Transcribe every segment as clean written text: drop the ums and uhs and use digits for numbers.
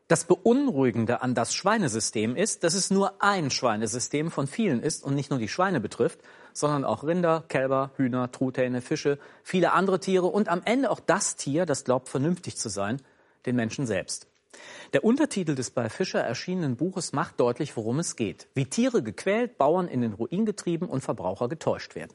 Das Beunruhigende an das Schweinesystem ist, dass es nur ein Schweinesystem von vielen ist und nicht nur die Schweine betrifft, sondern auch Rinder, Kälber, Hühner, Truthähne, Fische, viele andere Tiere und am Ende auch das Tier, das glaubt, vernünftig zu sein, den Menschen selbst. Der Untertitel des bei Fischer erschienenen Buches macht deutlich, worum es geht. Wie Tiere gequält, Bauern in den Ruin getrieben und Verbraucher getäuscht werden.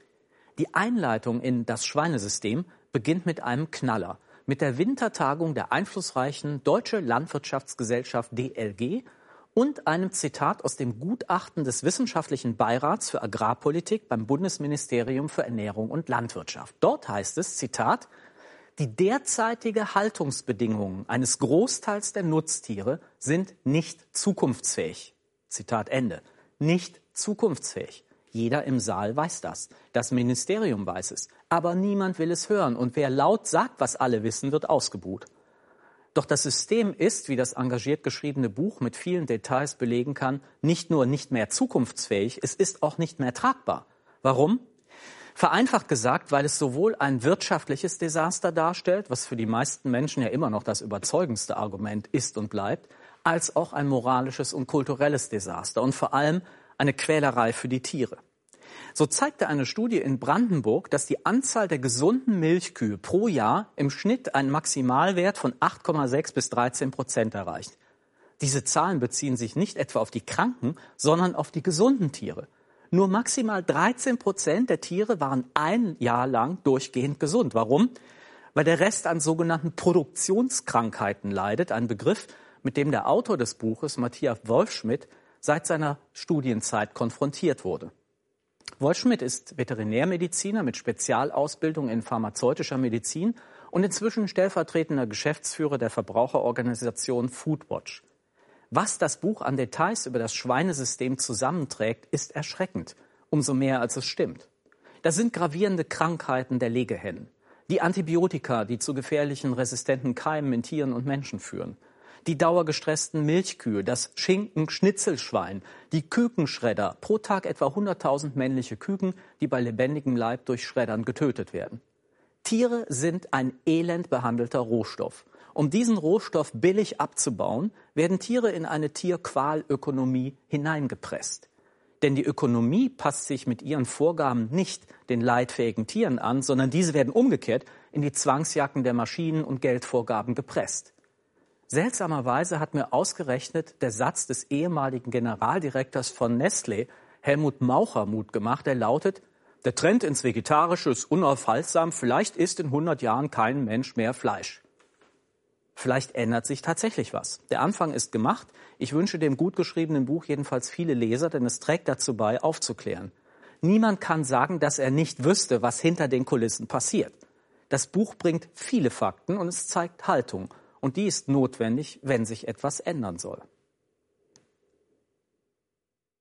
Die Einleitung in das Schweinesystem beginnt mit einem Knaller. Mit der Wintertagung der einflussreichen Deutsche Landwirtschaftsgesellschaft DLG und einem Zitat aus dem Gutachten des Wissenschaftlichen Beirats für Agrarpolitik beim Bundesministerium für Ernährung und Landwirtschaft. Dort heißt es, Zitat, die derzeitige Haltungsbedingungen eines Großteils der Nutztiere sind nicht zukunftsfähig. Zitat Ende. Nicht zukunftsfähig. Jeder im Saal weiß das. Das Ministerium weiß es. Aber niemand will es hören. Und wer laut sagt, was alle wissen, wird ausgebuht. Doch das System ist, wie das engagiert geschriebene Buch mit vielen Details belegen kann, nicht nur nicht mehr zukunftsfähig, es ist auch nicht mehr tragbar. Warum? Vereinfacht gesagt, weil es sowohl ein wirtschaftliches Desaster darstellt, was für die meisten Menschen ja immer noch das überzeugendste Argument ist und bleibt, als auch ein moralisches und kulturelles Desaster und vor allem eine Quälerei für die Tiere. So zeigte eine Studie in Brandenburg, dass die Anzahl der gesunden Milchkühe pro Jahr im Schnitt einen Maximalwert von 8,6 bis 13% erreicht. Diese Zahlen beziehen sich nicht etwa auf die kranken, sondern auf die gesunden Tiere. Nur maximal 13% der Tiere waren ein Jahr lang durchgehend gesund. Warum? Weil der Rest an sogenannten Produktionskrankheiten leidet, ein Begriff, mit dem der Autor des Buches, Matthias Wolfschmidt, seit seiner Studienzeit konfrontiert wurde. Wolfschmidt ist Veterinärmediziner mit Spezialausbildung in pharmazeutischer Medizin und inzwischen stellvertretender Geschäftsführer der Verbraucherorganisation Foodwatch. Was das Buch an Details über das Schweinesystem zusammenträgt, ist erschreckend, umso mehr als es stimmt. Das sind gravierende Krankheiten der Legehennen, die Antibiotika, die zu gefährlichen resistenten Keimen in Tieren und Menschen führen, die dauergestressten Milchkühe, das Schinken-Schnitzelschwein, die Kükenschredder, pro Tag etwa 100.000 männliche Küken, die bei lebendigem Leib durch Schreddern getötet werden. Tiere sind ein elend behandelter Rohstoff. Um diesen Rohstoff billig abzubauen, werden Tiere in eine Tierqualökonomie hineingepresst. Denn die Ökonomie passt sich mit ihren Vorgaben nicht den leidfähigen Tieren an, sondern diese werden umgekehrt in die Zwangsjacken der Maschinen und Geldvorgaben gepresst. Seltsamerweise hat mir ausgerechnet der Satz des ehemaligen Generaldirektors von Nestlé, Helmut Maucher, Mut gemacht, der lautet, der Trend ins Vegetarische ist unaufhaltsam, vielleicht isst in 100 Jahren kein Mensch mehr Fleisch. Vielleicht ändert sich tatsächlich was. Der Anfang ist gemacht. Ich wünsche dem gut geschriebenen Buch jedenfalls viele Leser, denn es trägt dazu bei, aufzuklären. Niemand kann sagen, dass er nicht wüsste, was hinter den Kulissen passiert. Das Buch bringt viele Fakten und es zeigt Haltung. Und die ist notwendig, wenn sich etwas ändern soll.